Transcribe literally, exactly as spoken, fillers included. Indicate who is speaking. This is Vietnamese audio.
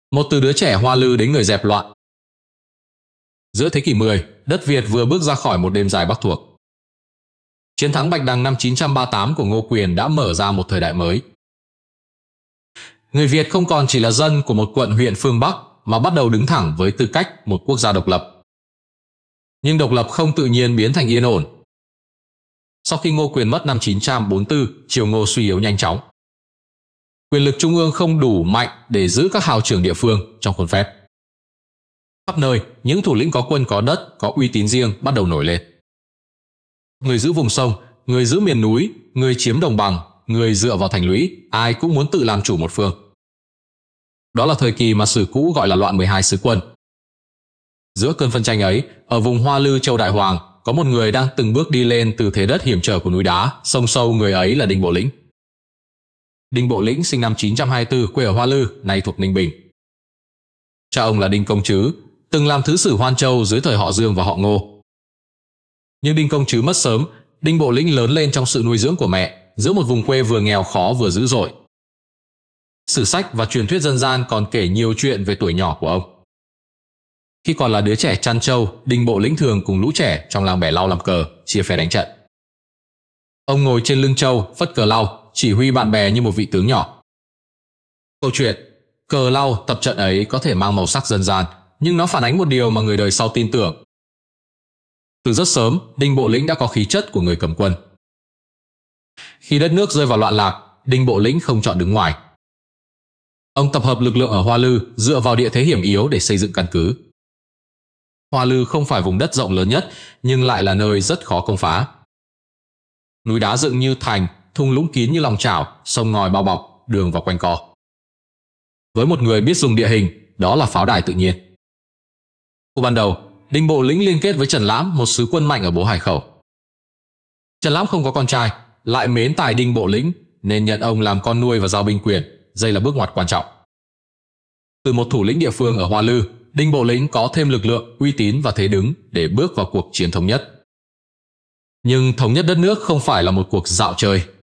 Speaker 1: Một từ đứa trẻ Hoa Lư đến người dẹp loạn. Giữa thế kỷ mười, đất Việt vừa bước ra khỏi một đêm dài Bắc thuộc. Chiến thắng Bạch Đằng năm chín trăm ba mươi tám của Ngô Quyền đã mở ra một thời đại mới. Người Việt không còn chỉ là dân của một quận huyện phương Bắc mà bắt đầu đứng thẳng với tư cách một quốc gia độc lập. Nhưng độc lập không tự nhiên biến thành yên ổn. Sau khi Ngô Quyền mất năm chín trăm bốn mươi tư, triều Ngô suy yếu nhanh chóng. Quyền lực trung ương không đủ mạnh để giữ các hào trưởng địa phương trong khuôn phép. Khắp nơi, những thủ lĩnh có quân có đất, có uy tín riêng bắt đầu nổi lên. Người giữ vùng sông, người giữ miền núi, người chiếm đồng bằng, người dựa vào thành lũy, ai cũng muốn tự làm chủ một phương. Đó là thời kỳ mà sử cũ gọi là loạn mười hai sứ quân. Giữa cơn phân tranh ấy, ở vùng Hoa Lư Châu Đại Hoàng, có một người đang từng bước đi lên từ thế đất hiểm trở của núi đá, sông sâu, người ấy là Đinh Bộ Lĩnh. Đinh Bộ Lĩnh sinh năm chín trăm hai mươi tư, quê ở Hoa Lư, nay thuộc Ninh Bình. Cha ông là Đinh Công Trứ, từng làm thứ sử Hoan Châu dưới thời họ Dương và họ Ngô. Nhưng Đinh Công Trứ mất sớm, Đinh Bộ Lĩnh lớn lên trong sự nuôi dưỡng của mẹ, giữa một vùng quê vừa nghèo khó vừa dữ dội. Sử sách và truyền thuyết dân gian còn kể nhiều chuyện về tuổi nhỏ của ông. Khi còn là đứa trẻ chăn trâu, Đinh Bộ Lĩnh thường cùng lũ trẻ trong làng bẻ lau làm cờ, chia phe đánh trận. Ông ngồi trên lưng trâu, phất cờ lau, chỉ huy bạn bè như một vị tướng nhỏ. Câu chuyện cờ lau tập trận ấy có thể mang màu sắc dân gian, nhưng nó phản ánh một điều mà người đời sau tin tưởng. Từ rất sớm, Đinh Bộ Lĩnh đã có khí chất của người cầm quân. Khi đất nước rơi vào loạn lạc, Đinh Bộ Lĩnh không chọn đứng ngoài. Ông tập hợp lực lượng ở Hoa Lư dựa vào địa thế hiểm yếu để xây dựng căn cứ. Hoa Lư không phải vùng đất rộng lớn nhất, nhưng lại là nơi rất khó công phá. Núi đá dựng như thành, thung lũng kín như lòng chảo, sông ngòi bao bọc, đường vào quanh co. Với một người biết dùng địa hình, đó là pháo đài tự nhiên. Từ ban đầu, Đinh Bộ Lĩnh liên kết với Trần Lãm, một sứ quân mạnh ở Bố Hải Khẩu. Trần Lãm không có con trai, lại mến tài Đinh Bộ Lĩnh nên nhận ông làm con nuôi và giao binh quyền. Đây là bước ngoặt quan trọng. Từ một thủ lĩnh địa phương ở Hoa Lư, Đinh Bộ Lĩnh có thêm lực lượng, uy tín và thế đứng để bước vào cuộc chiến thống nhất. Nhưng thống nhất đất nước không phải là một cuộc dạo chơi.